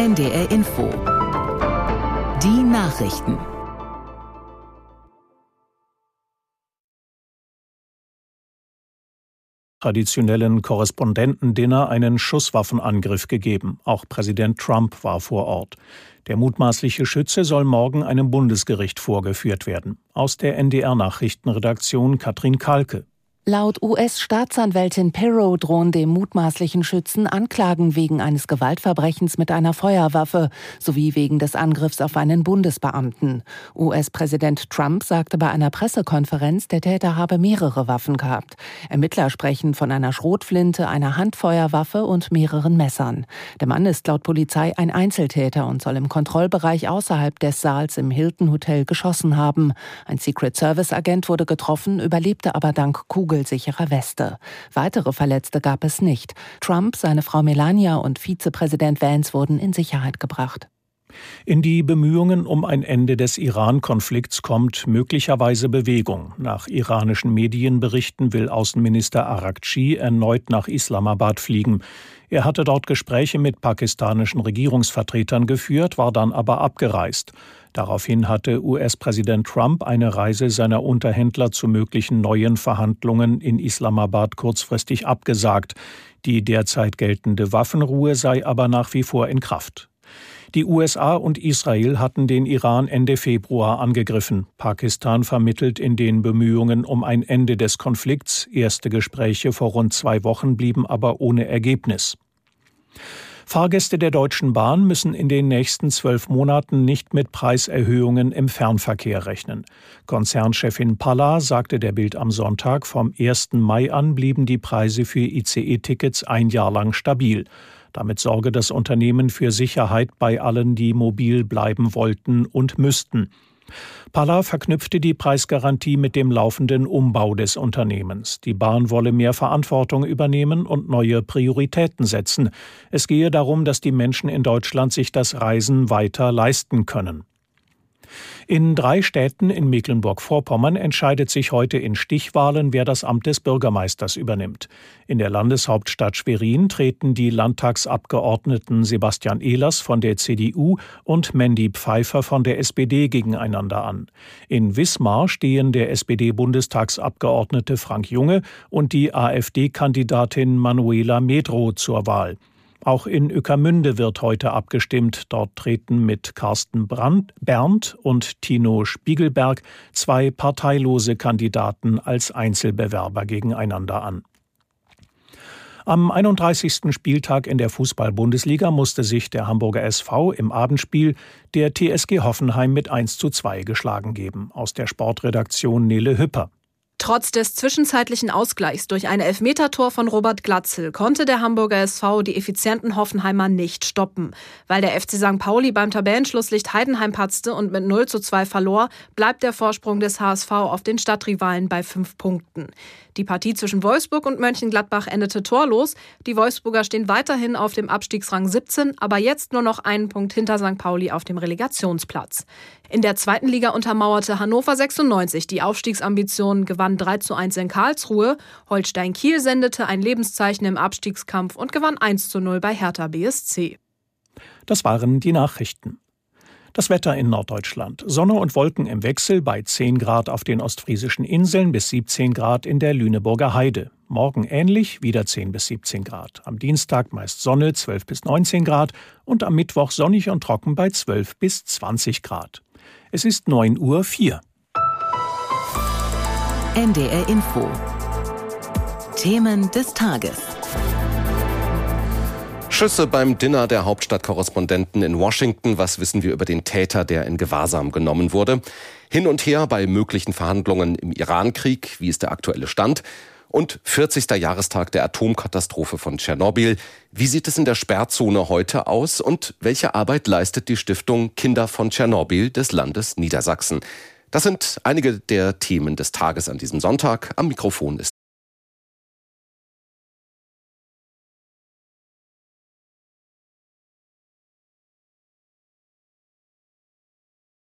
NDR Info. Die Nachrichten. Traditionellen Korrespondentendinner einen Schusswaffenangriff gegeben. Auch Präsident Trump war vor Ort. Der mutmaßliche Schütze soll morgen einem Bundesgericht vorgeführt werden. Aus der NDR-Nachrichtenredaktion Katrin Kalke. Laut US-Staatsanwältin Pirro drohen dem mutmaßlichen Schützen Anklagen wegen eines Gewaltverbrechens mit einer Feuerwaffe sowie wegen des Angriffs auf einen Bundesbeamten. US-Präsident Trump sagte bei einer Pressekonferenz, der Täter habe mehrere Waffen gehabt. Ermittler sprechen von einer Schrotflinte, einer Handfeuerwaffe und mehreren Messern. Der Mann ist laut Polizei ein Einzeltäter und soll im Kontrollbereich außerhalb des Saals im Hilton Hotel geschossen haben. Ein Secret-Service-Agent wurde getroffen, überlebte aber dank kugelsicherer Weste. Weitere Verletzte gab es nicht. Trump, seine Frau Melania und Vizepräsident Vance wurden in Sicherheit gebracht. In die Bemühungen um ein Ende des Iran-Konflikts kommt möglicherweise Bewegung. Nach iranischen Medienberichten will Außenminister Araghchi erneut nach Islamabad fliegen. Er hatte dort Gespräche mit pakistanischen Regierungsvertretern geführt, war dann aber abgereist. Daraufhin hatte US-Präsident Trump eine Reise seiner Unterhändler zu möglichen neuen Verhandlungen in Islamabad kurzfristig abgesagt. Die derzeit geltende Waffenruhe sei aber nach wie vor in Kraft. Die USA und Israel hatten den Iran Ende Februar angegriffen. Pakistan vermittelt in den Bemühungen um ein Ende des Konflikts. Erste Gespräche vor rund 2 Wochen blieben aber ohne Ergebnis. Fahrgäste der Deutschen Bahn müssen in den nächsten 12 Monaten nicht mit Preiserhöhungen im Fernverkehr rechnen. Konzernchefin Palla sagte der Bild am Sonntag, vom 1. Mai an blieben die Preise für ICE-Tickets ein Jahr lang stabil. Damit sorge das Unternehmen für Sicherheit bei allen, die mobil bleiben wollten und müssten. Palla verknüpfte die Preisgarantie mit dem laufenden Umbau des Unternehmens. Die Bahn wolle mehr Verantwortung übernehmen und neue Prioritäten setzen. Es gehe darum, dass die Menschen in Deutschland sich das Reisen weiter leisten können. In 3 Städten in Mecklenburg-Vorpommern entscheidet sich heute in Stichwahlen, wer das Amt des Bürgermeisters übernimmt. In der Landeshauptstadt Schwerin treten die Landtagsabgeordneten Sebastian Ehlers von der CDU und Mandy Pfeiffer von der SPD gegeneinander an. In Wismar stehen der SPD-Bundestagsabgeordnete Frank Junge und die AfD-Kandidatin Manuela Medrow zur Wahl. Auch in Ueckermünde wird heute abgestimmt. Dort treten mit Carsten Berndt und Tino Spiegelberg 2 parteilose Kandidaten als Einzelbewerber gegeneinander an. Am 31. Spieltag in der Fußball-Bundesliga musste sich der Hamburger SV im Abendspiel der TSG Hoffenheim mit 1:2 geschlagen geben. Aus der Sportredaktion Nele Hüpper. Trotz des zwischenzeitlichen Ausgleichs durch ein Elfmetertor von Robert Glatzel konnte der Hamburger SV die effizienten Hoffenheimer nicht stoppen. Weil der FC St. Pauli beim Tabellenschlusslicht Heidenheim patzte und mit 0:2 verlor, bleibt der Vorsprung des HSV auf den Stadtrivalen bei 5 Punkten. Die Partie zwischen Wolfsburg und Mönchengladbach endete torlos. Die Wolfsburger stehen weiterhin auf dem Abstiegsrang 17, aber jetzt nur noch einen Punkt hinter St. Pauli auf dem Relegationsplatz. In der 2. Liga untermauerte Hannover 96 die Aufstiegsambitionen, gewann 3:1 in Karlsruhe. Holstein Kiel sendete ein Lebenszeichen im Abstiegskampf und gewann 1:0 bei Hertha BSC. Das waren die Nachrichten. Das Wetter in Norddeutschland. Sonne und Wolken im Wechsel bei 10 Grad auf den ostfriesischen Inseln bis 17 Grad in der Lüneburger Heide. Morgen ähnlich, wieder 10 bis 17 Grad. Am Dienstag meist Sonne, 12 bis 19 Grad und am Mittwoch sonnig und trocken bei 12 bis 20 Grad. Es ist 9:04 Uhr. NDR Info. Themen des Tages. Schüsse beim Dinner der Hauptstadtkorrespondenten in Washington. Was wissen wir über den Täter, der in Gewahrsam genommen wurde? Hin und her bei möglichen Verhandlungen im Irankrieg. Wie ist der aktuelle Stand? Und 40. Jahrestag der Atomkatastrophe von Tschernobyl. Wie sieht es in der Sperrzone heute aus? Und welche Arbeit leistet die Stiftung Kinder von Tschernobyl des Landes Niedersachsen? Das sind einige der Themen des Tages an diesem Sonntag. Am Mikrofon ist